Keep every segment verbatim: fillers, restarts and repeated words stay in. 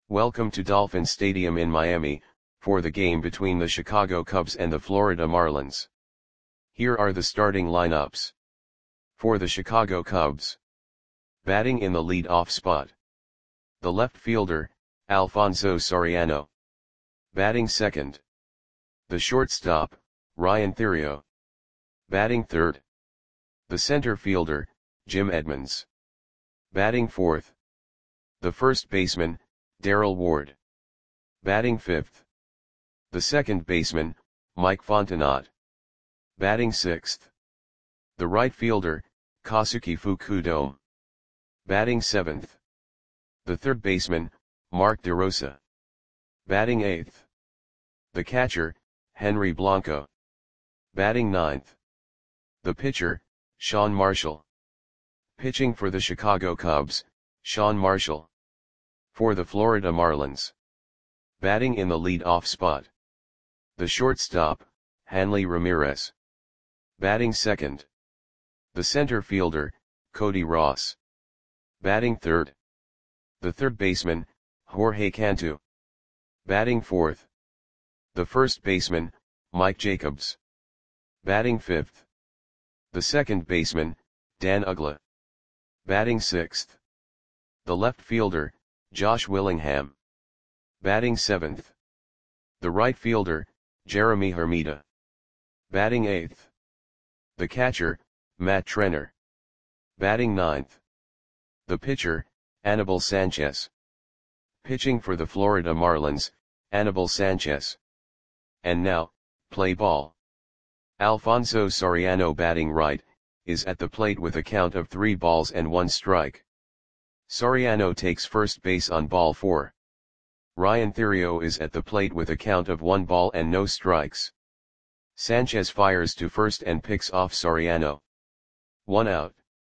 Welcome to Dolphin Stadium in Miami, for the game between the Chicago Cubs and the Florida Marlins. Here are the starting lineups. For the Chicago Cubs. Batting in the lead-off spot. The left fielder, Alfonso Soriano. Batting second. The shortstop, Ryan Theriot. Batting third. The center fielder, Jim Edmonds. Batting fourth. The first baseman, Darryl Ward. Batting fifth. The second baseman, Mike Fontenot. Batting sixth. The right fielder, Kosuke Fukudome. Batting seventh. The third baseman, Mark DeRosa. Batting eighth. The catcher, Henry Blanco. Batting ninth. The pitcher, Sean Marshall. Pitching for the Chicago Cubs, Sean Marshall. For the Florida Marlins. Batting in the lead-off spot. The shortstop, Hanley Ramirez. Batting second. The center fielder, Cody Ross. Batting third. The third baseman, Jorge Cantu. Batting fourth. The first baseman, Mike Jacobs. Batting fifth. The second baseman, Dan Uggla. Batting sixth. The left fielder, Josh Willingham. Batting seventh. The right fielder, Jeremy Hermida. Batting eighth. The catcher, Matt Trenner. Batting ninth. The pitcher, Anibal Sanchez. Pitching for the Florida Marlins, Anibal Sanchez. And now, play ball. Alfonso Soriano batting right, is at the plate with a count of three balls and one strike. Soriano takes first base on ball four. Ryan Theriot is at the plate with a count of one ball and no strikes. Sanchez fires to first and picks off Soriano. One out.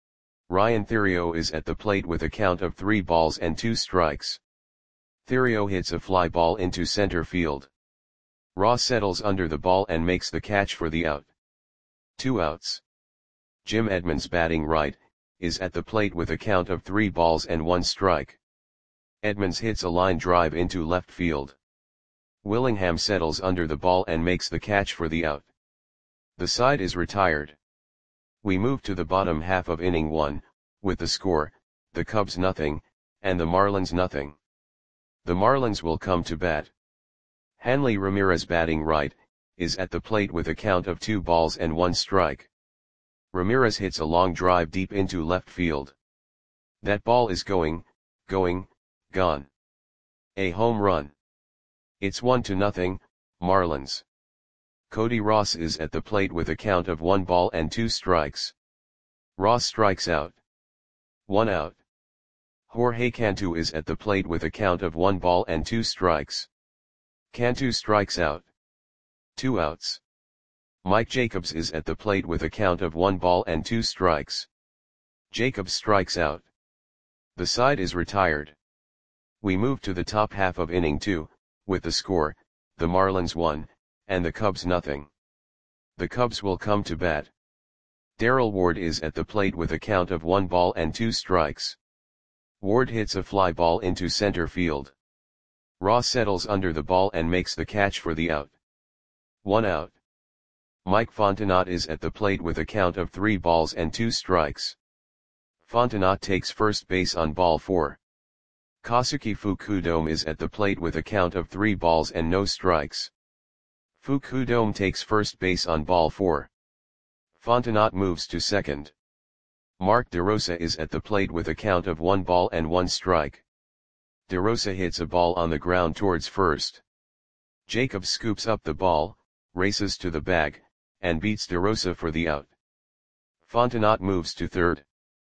Ryan Theriot is at the plate with a count of three balls and two strikes. Theriot hits a fly ball into center field. Ross settles under the ball and makes the catch for the out. Two outs. Jim Edmonds batting right, is at the plate with a count of three balls and one strike. Edmonds hits a line drive into left field. Willingham settles under the ball and makes the catch for the out. The side is retired. We move to the bottom half of inning one, with the score, the Cubs nothing, and the Marlins nothing. The Marlins will come to bat. Hanley Ramirez batting right, is at the plate with a count of two balls and one strike. Ramirez hits a long drive deep into left field. That ball is going, going, gone. A home run. It's one to nothing, Marlins. Cody Ross is at the plate with a count of one ball and two strikes. Ross strikes out. One out. Jorge Cantu is at the plate with a count of one ball and two strikes. Cantu strikes out. Two outs. Mike Jacobs is at the plate with a count of one ball and two strikes. Jacobs strikes out. The side is retired. We move to the top half of inning two, with the score, the Marlins one, and the Cubs nothing. The Cubs will come to bat. Darryl Ward is at the plate with a count of one ball and two strikes. Ward hits a fly ball into center field. Ross settles under the ball and makes the catch for the out. One out. Mike Fontenot is at the plate with a count of three balls and two strikes. Fontenot takes first base on ball four. Kosuke Fukudome is at the plate with a count of three balls and no strikes. Fukudome takes first base on ball four. Fontenot moves to second. Mark DeRosa is at the plate with a count of one ball and one strike. DeRosa hits a ball on the ground towards first. Jacobs scoops up the ball, races to the bag, and beats DeRosa for the out. Fontenot moves to third.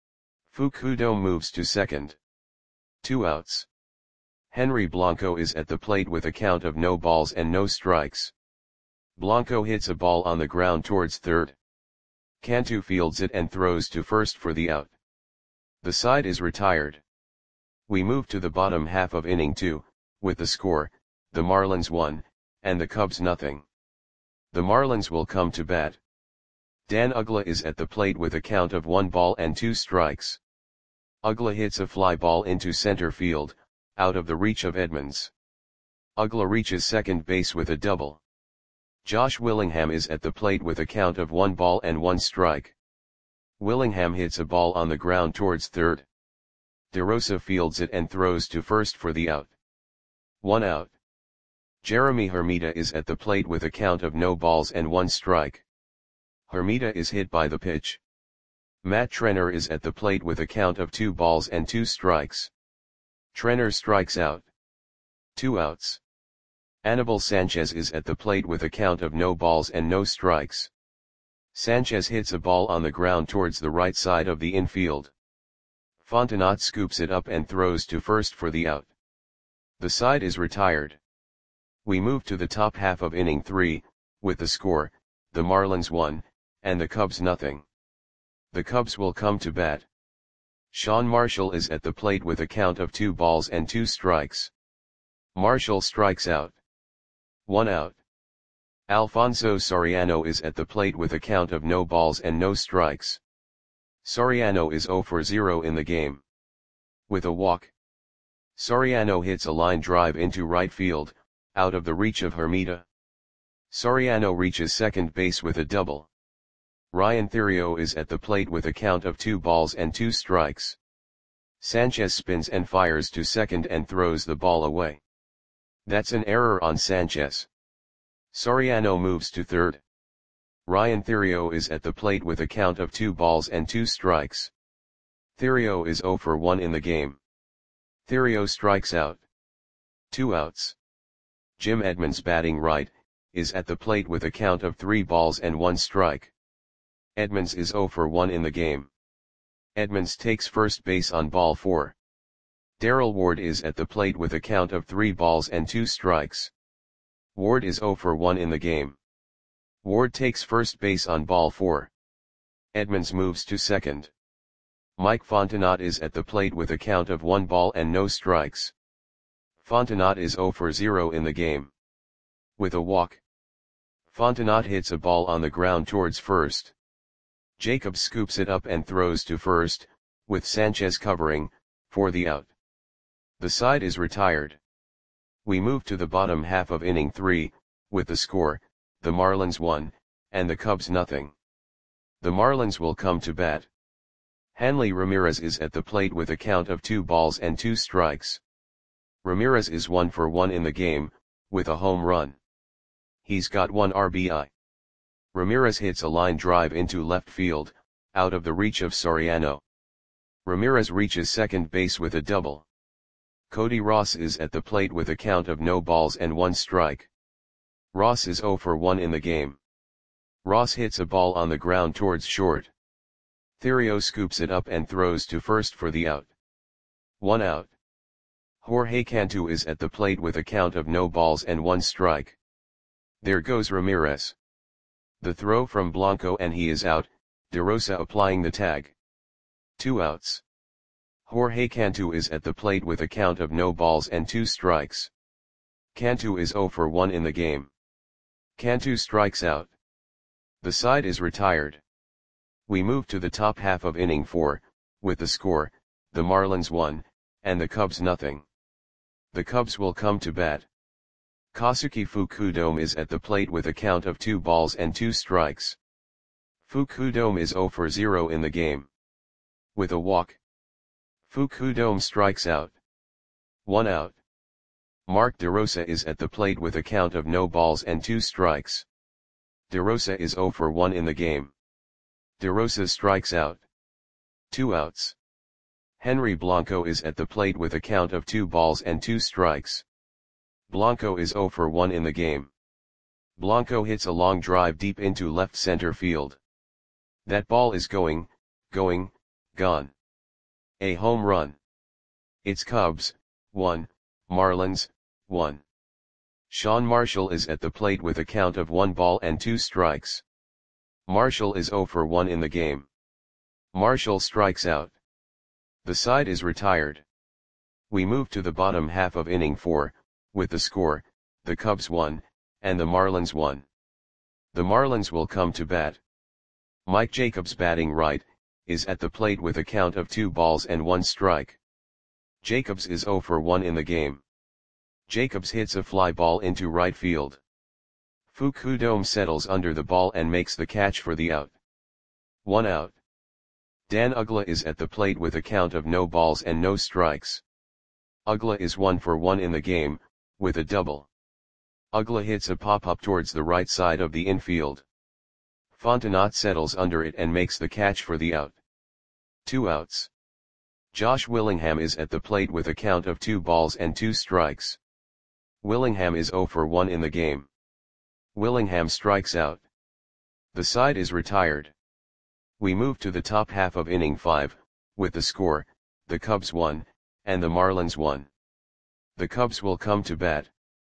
Fukudome moves to second. Two outs. Henry Blanco is at the plate with a count of no balls and no strikes. Blanco hits a ball on the ground towards third. Cantu fields it and throws to first for the out. The side is retired. We move to the bottom half of inning two, with the score, the Marlins one, and the Cubs nothing. The Marlins will come to bat. Dan Uggla is at the plate with a count of one ball and two strikes. Uggla hits a fly ball into center field, out of the reach of Edmonds. Uggla reaches second base with a double. Josh Willingham is at the plate with a count of one ball and one strike. Willingham hits a ball on the ground towards third. DeRosa fields it and throws to first for the out. One out. Jeremy Hermida is at the plate with a count of no balls and one strike. Hermida is hit by the pitch. Matt Trenner is at the plate with a count of two balls and two strikes. Trenner strikes out. Two outs. Anibal Sanchez is at the plate with a count of no balls and no strikes. Sanchez hits a ball on the ground towards the right side of the infield. Fontenot scoops it up and throws to first for the out. The side is retired. We move to the top half of inning three, with the score, the Marlins one, and the Cubs nothing. The Cubs will come to bat. Sean Marshall is at the plate with a count of two balls and two strikes. Marshall strikes out. One out. Alfonso Soriano is at the plate with a count of no balls and no strikes. Soriano is zero for zero in the game. With a walk. Soriano hits a line drive into right field, out of the reach of Hermida. Soriano reaches second base with a double. Ryan Theriot is at the plate with a count of two balls and two strikes. Sanchez spins and fires to second and throws the ball away. That's an error on Sanchez. Soriano moves to third. Ryan Theriot is at the plate with a count of two balls and two strikes. Theriot is zero for one in the game. Theriot strikes out. Two outs. Jim Edmonds, batting right, is at the plate with a count of three balls and one strike. Edmonds is zero for one in the game. Edmonds takes first base on ball four. Darrell Ward is at the plate with a count of three balls and two strikes. Ward is zero for one in the game. Ward takes first base on ball four. Edmonds moves to second. Mike Fontenot is at the plate with a count of one ball and no strikes. Fontenot is zero for zero in the game. With a walk. Fontenot hits a ball on the ground towards first. Jacobs scoops it up and throws to first, with Sanchez covering, for the out. The side is retired. We move to the bottom half of inning three, with the score, the Marlins one, and the Cubs nothing. The Marlins will come to bat. Hanley Ramirez is at the plate with a count of two balls and two strikes. Ramirez is one for one in the game, with a home run. He's got one R B I. Ramirez hits a line drive into left field, out of the reach of Soriano. Ramirez reaches second base with a double. Cody Ross is at the plate with a count of no balls and one strike. Ross is zero for one in the game. Ross hits a ball on the ground towards short. Theriot scoops it up and throws to first for the out. One out. Jorge Cantu is at the plate with a count of no balls and one strike. There goes Ramirez. The throw from Blanco and he is out, DeRosa applying the tag. Two outs. Jorge Cantu is at the plate with a count of no balls and two strikes. Cantu is zero for one in the game. Cantu strikes out. The side is retired. We move to the top half of inning four, with the score, the Marlins one, and the Cubs nothing. The Cubs will come to bat. Kosuke Fukudome is at the plate with a count of two balls and two strikes. Fukudome is zero for zero in the game. With a walk. Fukudome strikes out. One out. Mark DeRosa is at the plate with a count of no balls and two strikes. DeRosa is zero for one in the game. DeRosa strikes out. Two outs. Henry Blanco is at the plate with a count of two balls and two strikes. Blanco is zero for one in the game. Blanco hits a long drive deep into left center field. That ball is going, going, gone. A home run. It's Cubs, one, Marlins, one. Sean Marshall is at the plate with a count of one ball and two strikes. Marshall is zero for one in the game. Marshall strikes out. The side is retired. We move to the bottom half of inning four, with the score, the Cubs one, and the Marlins one. The Marlins will come to bat. Mike Jacobs, batting right, is at the plate with a count of two balls and one strike. Jacobs is zero for one in the game. Jacobs hits a fly ball into right field. Fukudome settles under the ball and makes the catch for the out. One out. Dan Uggla is at the plate with a count of no balls and no strikes. Uggla is one for one in the game, with a double. Uggla hits a pop-up towards the right side of the infield. Fontenot settles under it and makes the catch for the out. Two outs. Josh Willingham is at the plate with a count of two balls and two strikes. Willingham is zero for one in the game. Willingham strikes out. The side is retired. We move to the top half of inning five, with the score, the Cubs one, and the Marlins one. The Cubs will come to bat.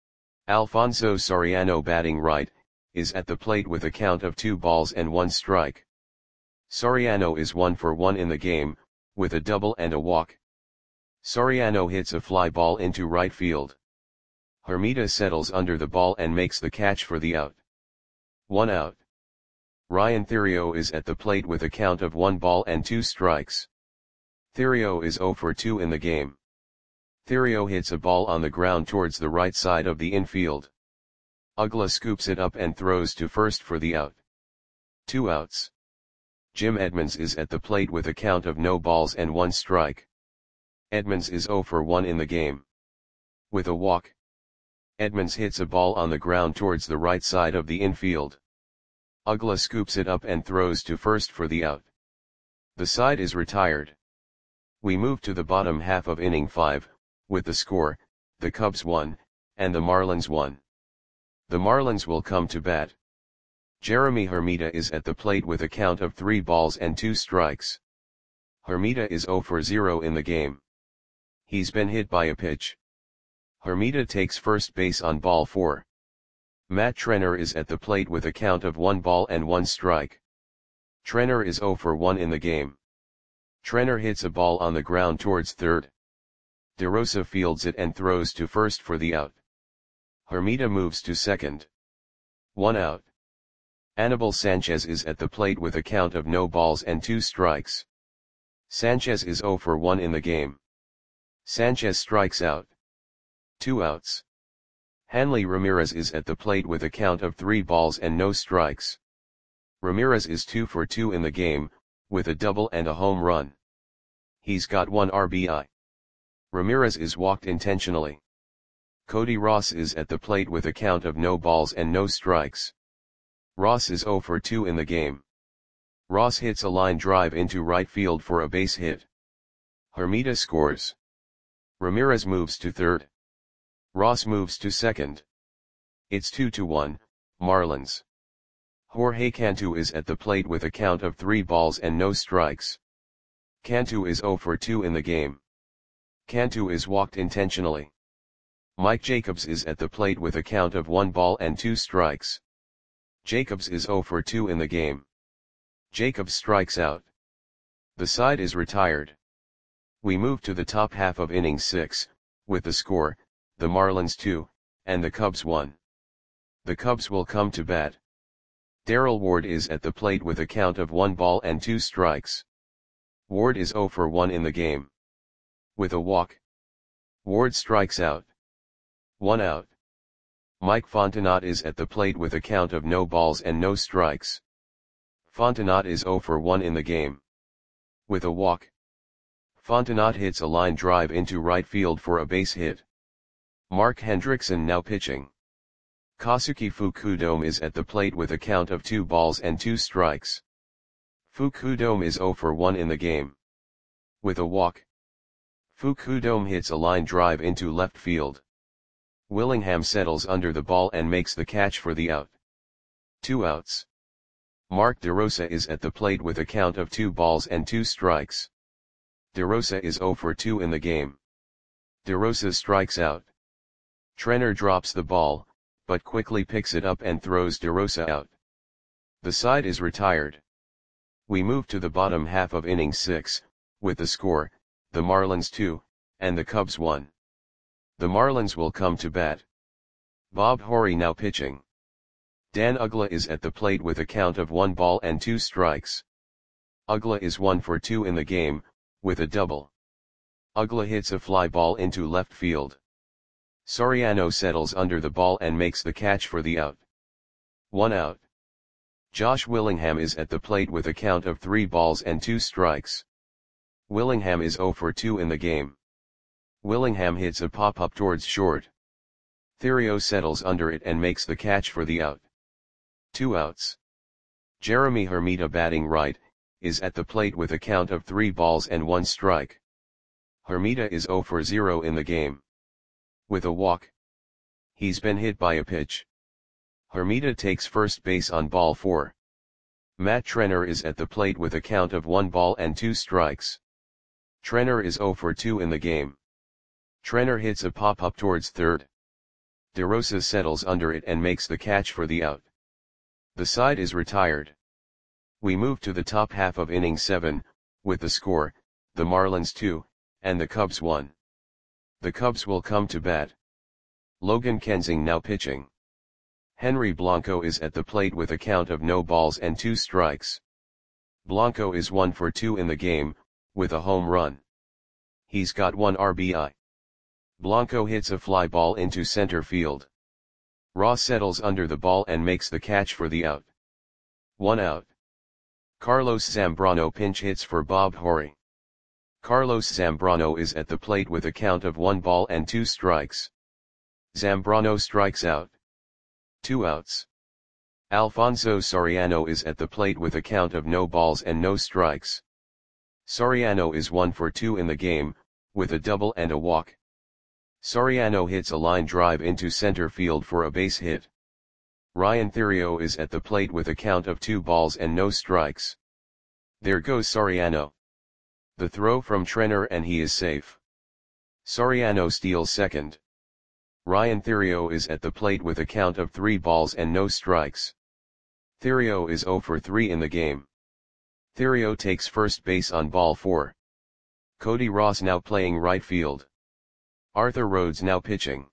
Alfonso Soriano, batting right, is at the plate with a count of two balls and one strike. Soriano is one for one in the game, with a double and a walk. Soriano hits a fly ball into right field. Hermida settles under the ball and makes the catch for the out. One out. Ryan Theriot is at the plate with a count of one ball and two strikes. Theriot is zero for two in the game. Theriot hits a ball on the ground towards the right side of the infield. Uggla scoops it up and throws to first for the out. Two outs. Jim Edmonds is at the plate with a count of no balls and one strike. Edmonds is zero for one in the game. With a walk. Edmonds hits a ball on the ground towards the right side of the infield. Uggla scoops it up and throws to first for the out. The side is retired. We move to the bottom half of inning five, with the score, the Cubs one, and the Marlins one. The Marlins will come to bat. Jeremy Hermida is at the plate with a count of three balls and two strikes. Hermida is zero for zero in the game. He's been hit by a pitch. Hermida takes first base on ball four. Matt Trenner is at the plate with a count of one ball and one strike. Trenner is zero for one in the game. Trenner hits a ball on the ground towards third. DeRosa fields it and throws to first for the out. Hermida moves to second. One out. Anibal Sanchez is at the plate with a count of no balls and two strikes. Sanchez is zero for one in the game. Sanchez strikes out. Two outs. Hanley Ramirez is at the plate with a count of three balls and no strikes. Ramirez is two for two in the game, with a double and a home run. He's got one R B I. Ramirez is walked intentionally. Cody Ross is at the plate with a count of no balls and no strikes. Ross is zero for two in the game. Ross hits a line drive into right field for a base hit. Hermida scores. Ramirez moves to third. Ross moves to second. It's two to one, Marlins. Jorge Cantu is at the plate with a count of three balls and no strikes. Cantu is zero for two in the game. Cantu is walked intentionally. Mike Jacobs is at the plate with a count of one ball and two strikes. Jacobs is zero for two in the game. Jacobs strikes out. The side is retired. We move to the top half of inning six, with the score, the Marlins two, and the Cubs one. The Cubs will come to bat. Darrell Ward is at the plate with a count of one ball and two strikes. Ward is zero for one in the game. With a walk. Ward strikes out. One out. Mike Fontenot is at the plate with a count of no balls and no strikes. Fontenot is zero for one in the game. With a walk. Fontenot hits a line drive into right field for a base hit. Mark Hendrickson now pitching. Kazuki Fukudome is at the plate with a count of two balls and two strikes. Fukudome is zero for one in the game. With a walk. Fukudome hits a line drive into left field. Willingham settles under the ball and makes the catch for the out. Two outs. Mark DeRosa is at the plate with a count of two balls and two strikes. DeRosa is zero for two in the game. DeRosa strikes out. Trenner drops the ball, but quickly picks it up and throws DeRosa out. The side is retired. We move to the bottom half of inning six, with the score, the Marlins two, and the Cubs one. The Marlins will come to bat. Bob Horry now pitching. Dan Uggla is at the plate with a count of one ball and two strikes. Uggla is one for two in the game, with a double. Ugla hits a fly ball into left field. Soriano settles under the ball and makes the catch for the out. One out. Josh Willingham is at the plate with a count of three balls and two strikes. Willingham is zero for two in the game. Willingham hits a pop-up towards short. Theriot settles under it and makes the catch for the out. Two outs. Jeremy Hermida, batting right, is at the plate with a count of three balls and one strike. Hermida is zero for zero in the game. With a walk. He's been hit by a pitch. Hermida takes first base on ball four. Matt Trenner is at the plate with a count of one ball and two strikes. Trenner is zero for two in the game. Trenner hits a pop-up towards third. DeRosa settles under it and makes the catch for the out. The side is retired. We move to the top half of inning seven, with the score, the Marlins two, and the Cubs one. The Cubs will come to bat. Logan Kensing now pitching. Henry Blanco is at the plate with a count of no balls and two strikes. Blanco is one for two in the game, with a home run. He's got one R B I. Blanco hits a fly ball into center field. Ross settles under the ball and makes the catch for the out. One out. Carlos Zambrano pinch hits for Bob Horry. Carlos Zambrano is at the plate with a count of one ball and two strikes. Zambrano strikes out. Two outs. Alfonso Soriano is at the plate with a count of no balls and no strikes. Soriano is one for two in the game, with a double and a walk. Soriano hits a line drive into center field for a base hit. Ryan Theriot is at the plate with a count of two balls and no strikes. There goes Soriano. The throw from Trenner and he is safe. Soriano steals second. Ryan Theriot is at the plate with a count of three balls and no strikes. Theriot is zero for three in the game. Theriot takes first base on ball four. Cody Ross now playing right field. Arthur Rhodes now pitching.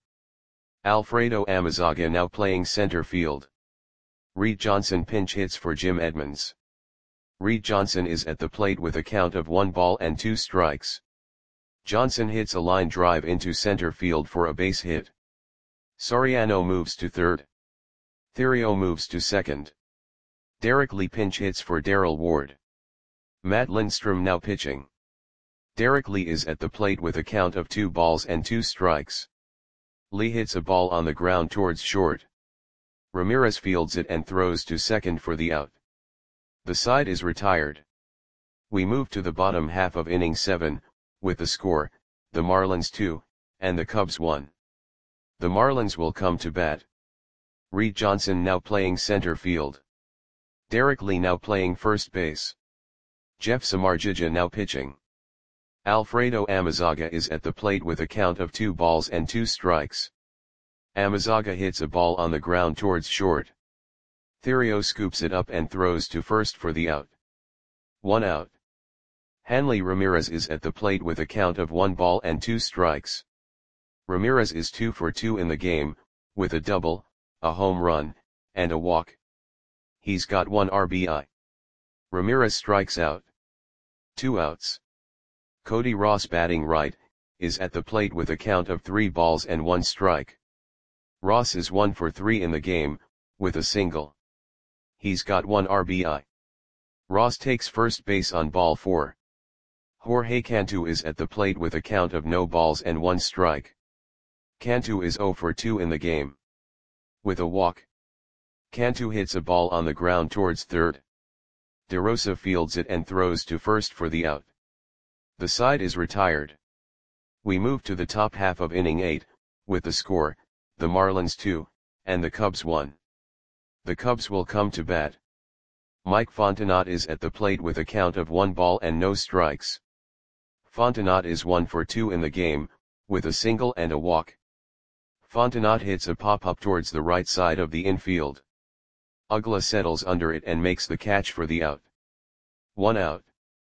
Alfredo Amezaga now playing center field. Reed Johnson pinch hits for Jim Edmonds. Reed Johnson is at the plate with a count of one ball and two strikes. Johnson hits a line drive into center field for a base hit. Soriano moves to third. Theriot moves to second. Derek Lee pinch hits for Darrell Ward. Matt Lindstrom now pitching. Derek Lee is at the plate with a count of two balls and two strikes. Lee hits a ball on the ground towards short. Ramirez fields it and throws to second for the out. The side is retired. We move to the bottom half of inning seven, with the score, the Marlins two, and the Cubs one. The Marlins will come to bat. Reed Johnson now playing center field. Derek Lee now playing first base. Jeff Samardzija now pitching. Alfredo Amezaga is at the plate with a count of two balls and two strikes. Amezaga hits a ball on the ground towards short. Theriot scoops it up and throws to first for the out. One out. Hanley Ramirez is at the plate with a count of one ball and two strikes. Ramirez is two for two in the game, with a double, a home run, and a walk. He's got one R B I. Ramirez strikes out. Two outs. Cody Ross batting right, is at the plate with a count of three balls and one strike. Ross is one for three in the game, with a single. He's got one R B I. Ross takes first base on ball four. Jorge Cantu is at the plate with a count of no balls and one strike. Cantu is zero for two in the game. With a walk. Cantu hits a ball on the ground towards third. DeRosa fields it and throws to first for the out. The side is retired. We move to the top half of inning eight, with the score, the Marlins two, and the Cubs one. The Cubs will come to bat. Mike Fontenot is at the plate with a count of one ball and no strikes. Fontenot is one for two in the game, with a single and a walk. Fontenot hits a pop-up towards the right side of the infield. Ugla settles under it and makes the catch for the out. One out.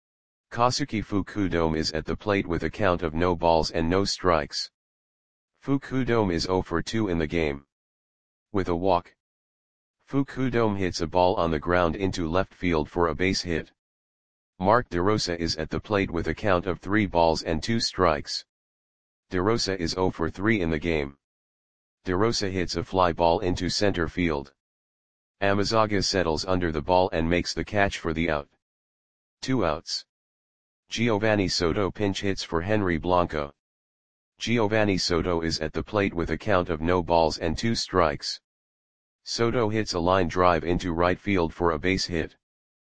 Kazuki Fukudome is at the plate with a count of no balls and no strikes. Fukudome is zero for two in the game. With a walk. Fukudome hits a ball on the ground into left field for a base hit. Mark DeRosa is at the plate with a count of three balls and two strikes. DeRosa is zero for three in the game. DeRosa hits a fly ball into center field. Amezaga settles under the ball and makes the catch for the out. Two outs. Giovanni Soto pinch hits for Henry Blanco. Giovanni Soto is at the plate with a count of no balls and two strikes. Soto hits a line drive into right field for a base hit.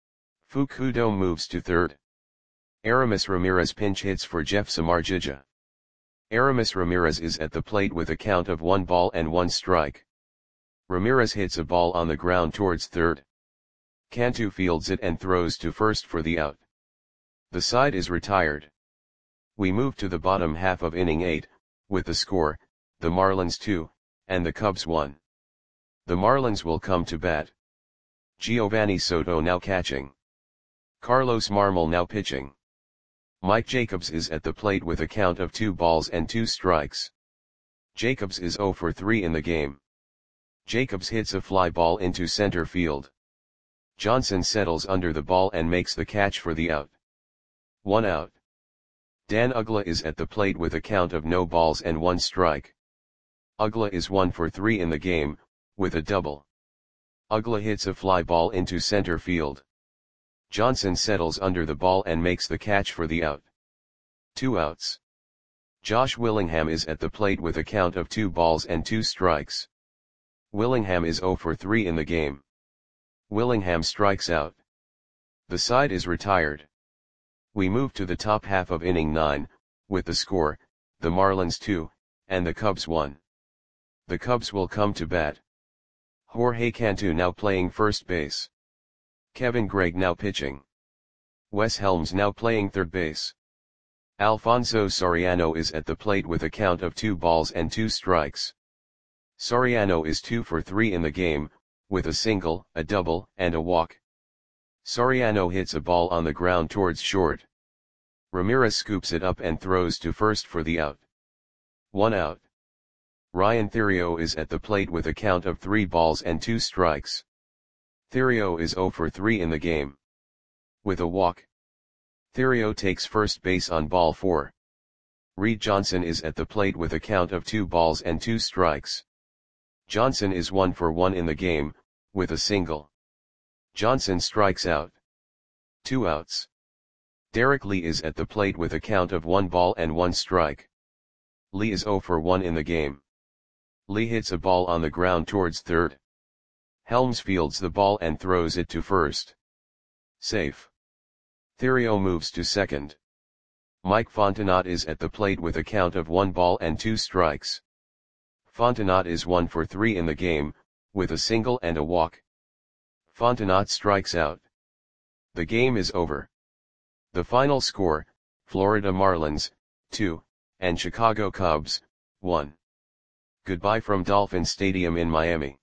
Fukudo moves to third. Aramis Ramirez pinch hits for Jeff Samardzija. Aramis Ramirez is at the plate with a count of one ball and one strike. Ramirez hits a ball on the ground towards third. Cantu fields it and throws to first for the out. The side is retired. We move to the bottom half of inning eight, with the score, the Marlins two, and the Cubs one. The Marlins will come to bat. Giovanni Soto now catching. Carlos Marmol now pitching. Mike Jacobs is at the plate with a count of two balls and two strikes. Jacobs is zero for three in the game. Jacobs hits a fly ball into center field. Johnson settles under the ball and makes the catch for the out. One out. Dan Uggla is at the plate with a count of no balls and one strike. Uggla is one for three in the game, with a double. Uggla hits a fly ball into center field. Johnson settles under the ball and makes the catch for the out. Two outs. Josh Willingham is at the plate with a count of two balls and two strikes. Willingham is zero for three in the game. Willingham strikes out. The side is retired. We move to the top half of inning nine, with the score, the Marlins two, and the Cubs one. The Cubs will come to bat. Jorge Cantu now playing first base. Kevin Gregg now pitching. Wes Helms now playing third base. Alfonso Soriano is at the plate with a count of two balls and two strikes. Soriano is two for three in the game, with a single, a double, and a walk. Soriano hits a ball on the ground towards short. Ramirez scoops it up and throws to first for the out. One out. Ryan Theriot is at the plate with a count of three balls and two strikes. Theriot is zero for three in the game. With a walk. Theriot takes first base on ball four. Reed Johnson is at the plate with a count of two balls and two strikes. Johnson is one for one in the game, with a single. Johnson strikes out. Two outs. Derek Lee is at the plate with a count of one ball and one strike. Lee is zero for one in the game. Lee hits a ball on the ground towards third. Helms fields the ball and throws it to first. Safe. Theriot moves to second. Mike Fontenot is at the plate with a count of one ball and two strikes. Fontenot is one for three in the game, with a single and a walk. Fontenot strikes out. The game is over. The final score, Florida Marlins, two, and Chicago Cubs, one. Goodbye from Dolphin Stadium in Miami.